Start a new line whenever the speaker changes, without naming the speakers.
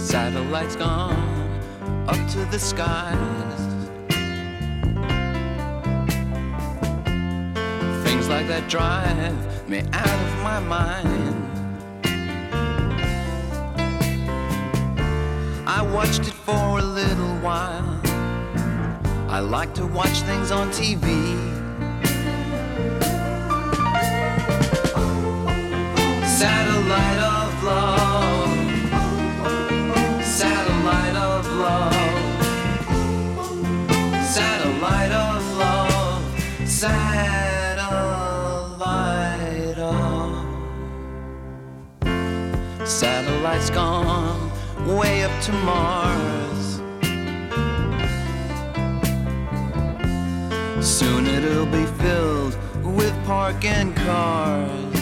Satellites gone up to the skies. Things like that drive me out of my mind. I watched it for a little while. I like to watch things on TV. Satellite of love, satellite of love, satellite of love, satellite of. Satellites gone way up to Mars. Soon it'll be filled with parking cars.